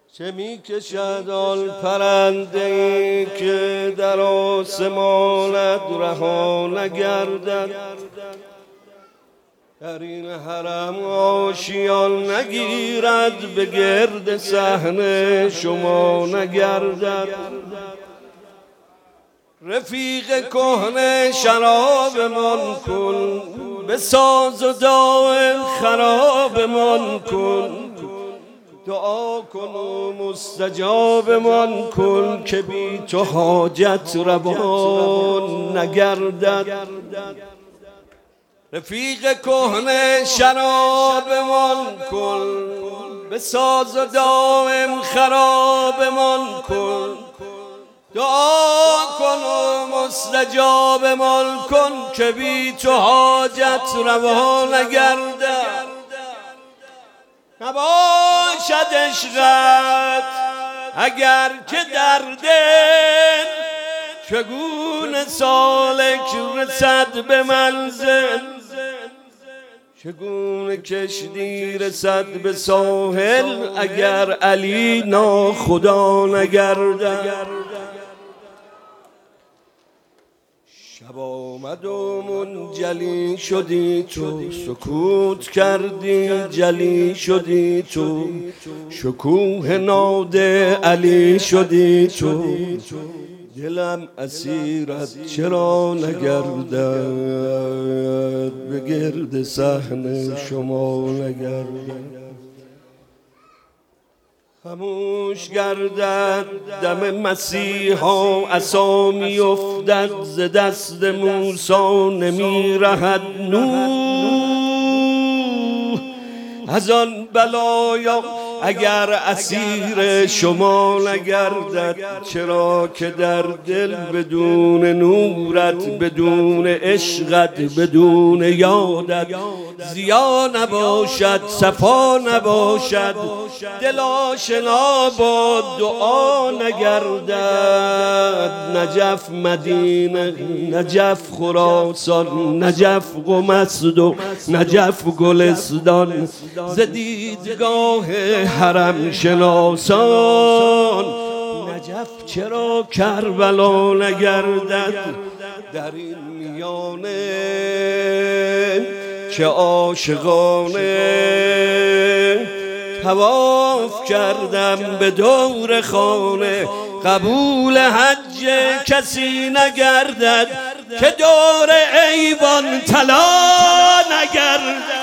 چه می کشد آن پرنده ای که در آسمانت رها نگردد، در این حرم آشیان نگیرد، به گرد صحن شما نگردد. رفیق کهنه شرابمان کن، بساز و دائم خرابمان کن، دعا کن و مستجابمان کن که بی تو حاجت روان نگردد. رفیق کهنه شرابمان کن، بساز و دائم خرابمان کن، دعا کن و مستجابمان کن که بی تو حاجت روا نگردد. نباشد عشقت اگر که در دل، چگونه سالک رسد به منزل، چگونه کشتی رسد به ساحل اگر علی ناخدا نگردد. شب آمد و منجلی شدی تو، سکوت کردی جلی شدی تو، شکوه ناده علی شدی تو، دلم اسیرت چرا نگردد، به گرد صحن شما نگردد. خموش گردد دم مسیحا، عصا میافتد ز دست موسی، نمی رهد نوح از آن بلایا اگر اسیر شما نگردد. چرا که در دل بدون نورت، بدون عشقت، بدون یادت ضیا نباشد، صفا نباشد، دل آشنا با دعا نگردد. نجف مدینه، نجف خراسان، نجف قمصد و نجف گلستان، ز دیدگاه حرم شناسان نجف چرا کربلا نگردد. در این میانه چه عاشقانه طواف کردم به دور خانه، قبول حج کسی نگردد که دور ایوان طلا نگردد.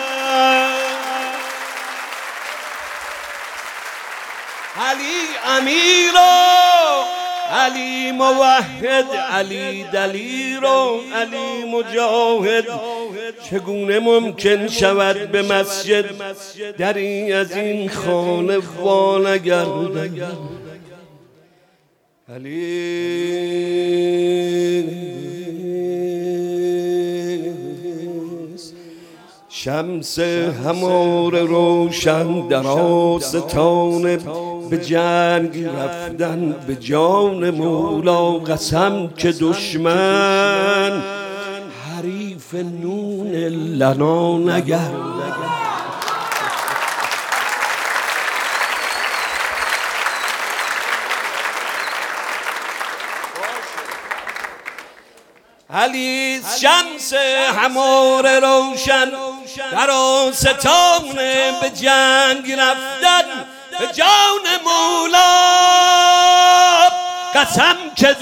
علی امیر و علی موحد، علی دلیر و علی مجاهد، چگونه ممکن شود به مسجد دری از این خانه وا نگردد. علی شمس همار روشن در آستانه، به جنگ رفتن به جان مولا، قسم که دشمن حریف نون لنا نگردد. علی شمس همار روشن در آستانه، به جنگ رفتن به جان مولا، قسم که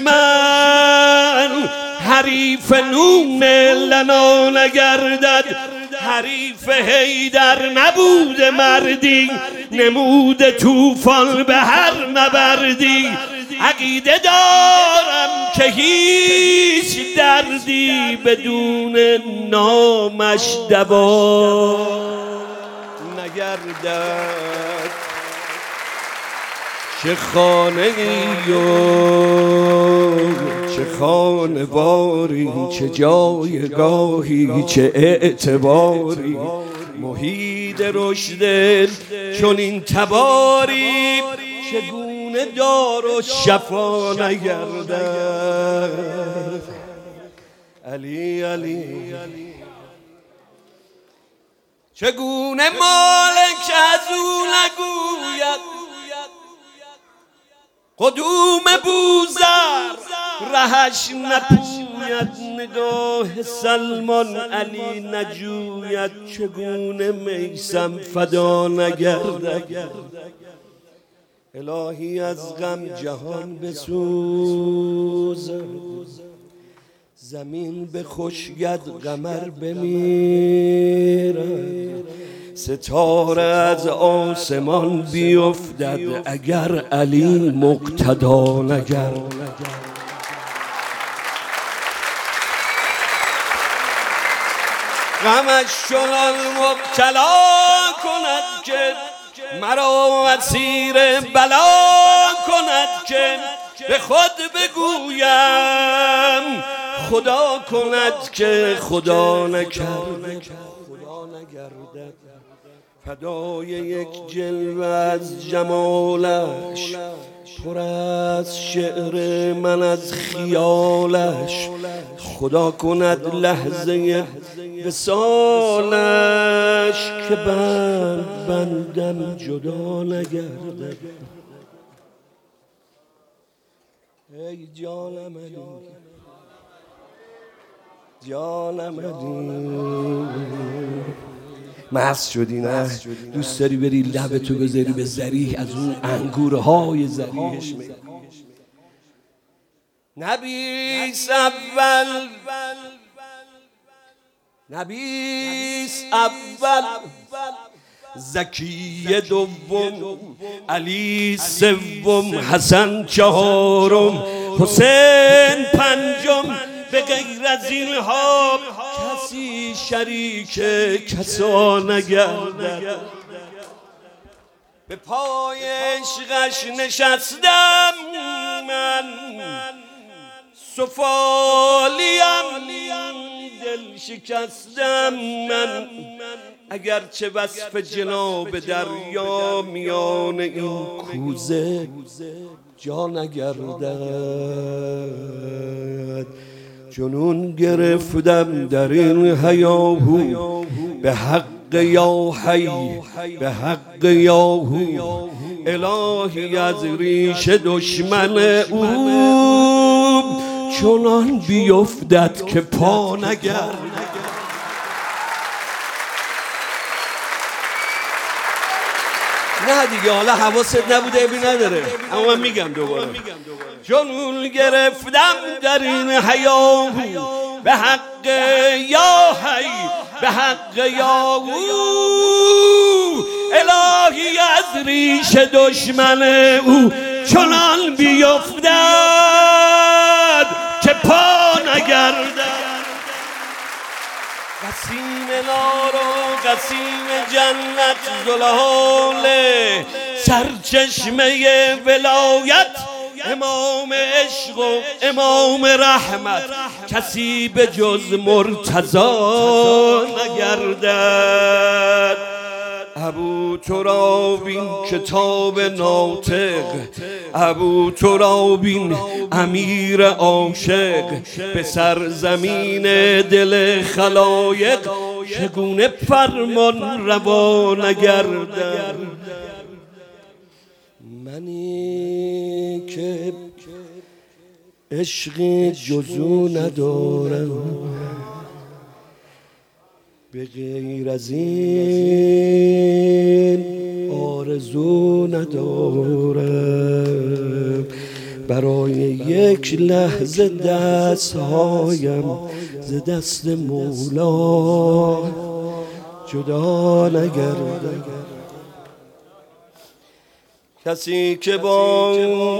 دشمن حریف نون لنا نگردد. حریف حیدر نبود مردی، نمود طوفان به هر نبردی. عقیده دارم که هیچ دردی بدون نامش دوا نگردد. چه خانه ای و چه خانواری، چه جایگاهی، چه اعتباری، محیط رشد چون این تباری، چگونه دار و شفا نگردد. علی علی چگونه مالک از او نگوید، قدوم بوزر رهش نپوید، نگاه سلمان علی نجوید، چگونه میسم فدا نگردد. الهی از غم جهان بسوز، زمین به خشکید قمر بمیرد، ستاره از آسمان بیفتد اگر علی مقتدا نگردد. غمش چنان مبتلا کند که مرا اسیر بلا کند که به خود بگویم خدا کند که خدا نکرد. فدای یک جلوه از جمالش، پر از شعر من از خیالش، خدا کند لحظه وصالش که بندم جدا نگردد. ای جانم علی، جانم علی. مست شدی نه؟ دوست داری بری لبتو بذاری به ذریح، از اون انگورهای ذریحش می نبیس اول، نبیس اول، زکی دوم، علی سوم، حسن چهارم، حسین پنجم. به غیر از اینها کسی شریک کسا نگردد. به پای عشقش نشستم من، سفالیم دل شکستم من، اگرچه وصف جناب دریا میان این کوزه جا نگردد. جنون گرفتم در این هیاهو، به حق یا حی، به حق یاهو. الهی از ریش دشمن او چنان بیفتد که پا نگردد. نه دیگه، حالا حواست نبوده ابی نداره، اما من میگم دوباره. جنون گرفتم در این هیاهو، به حق یا حی، به حق یاهو. الهی از ریش دشمن او چنان بیفتد که پا نگردد. قسیم نار و قسیم جنت، زلال سرچشمه ولایت، امام عشق و امام رحمت، کسی به جز مرتضی نگردد. ابو ترابین کتاب ناطق، ابو ترابین امیر عاشق، به سرزمین دل خلایق چگونه فرمان روا نگردد. منی که عشق جزو ندارم، به غیر از این آرزو ندارم. برای یک لحظه دستهایم ز دست مولا جدا نگردد. کسی که با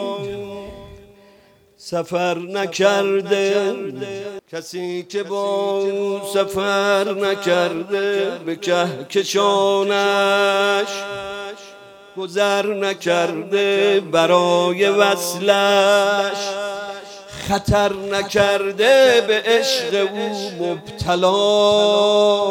سفر نکرده، کسی که با سفر نکرده، به کهکشانش گذر نکرده، برای وصلش خطر نکرده، به عشق او مبتلا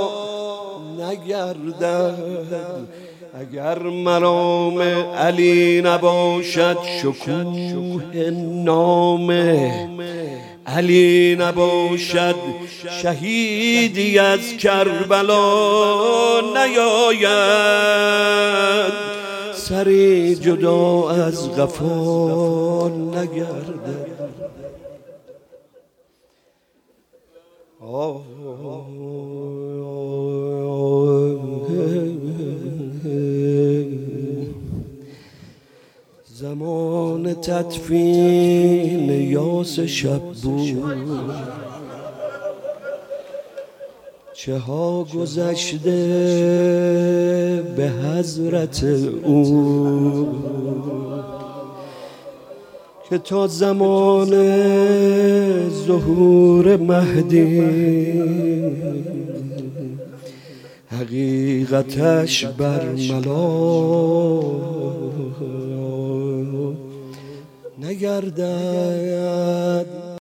نگردد. اگر مرام علی نباشد شکوه نامه، علی نباشد شهیدی از کربلا نیاید. سری جدا از قفا نگردد. زمان تدفین یاس شب بود، چه ها گذشته به حضرت او، که تا زمان ظهور مهدی حقیقتش برملا نگردد.